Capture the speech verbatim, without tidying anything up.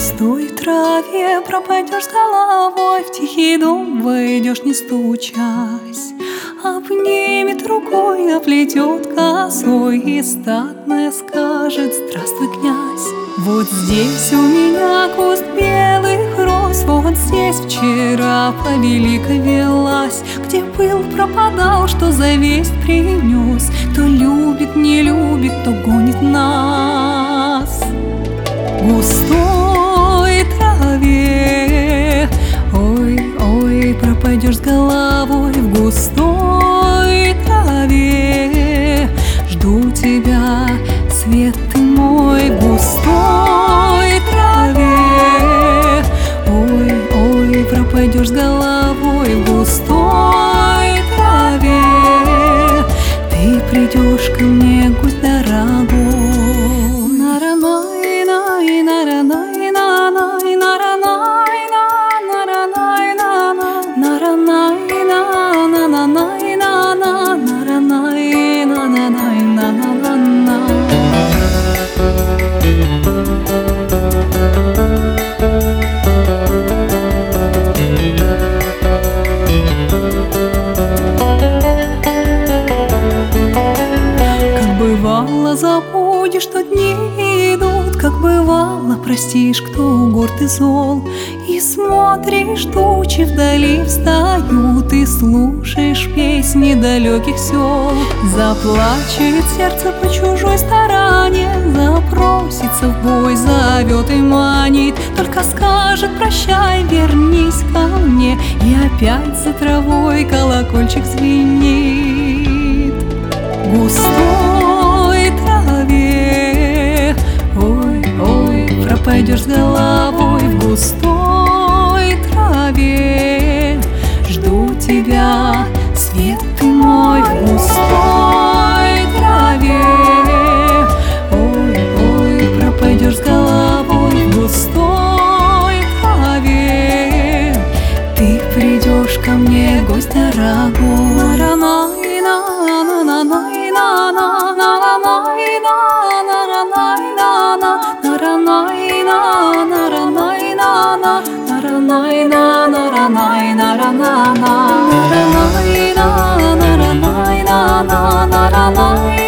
густой траве пропадешь с головой, в тихий дом войдешь, не стучась. Обнимет рукой, оплетет косой, и статная скажет: здравствуй, князь. Вот здесь у меня куст белых роз, вот здесь вчера повелика велась. Где был, пропадал, что за весть принес, кто любит, не любит, кто гонит нас. В густой траве, ой, ой, пропадешь с головой. В густой траве жду тебя, свет ты мой. В густой траве, ой, ой, пропадешь с головой. В густой траве ты придешь ко мне, гость дорогой. Забудешь, что дни идут, как бывало, простишь, кто горд и зол, и смотришь, тучи вдали встают, и слушаешь песни далеких сел. Заплачет сердце по чужой стороне, запросится в бой, зовет и манит, только скажет: прощай, вернись ко мне, и опять за травой колокольчик звенит. Густой траве, ой, ой, пропадешь с головой. В густой траве жду тебя, свет ты мой. В густой траве, ой, ой, пропадешь с головой. В густой траве ты придешь ко мне, гость дорогой. Na na na na na na na na na na na na na na na na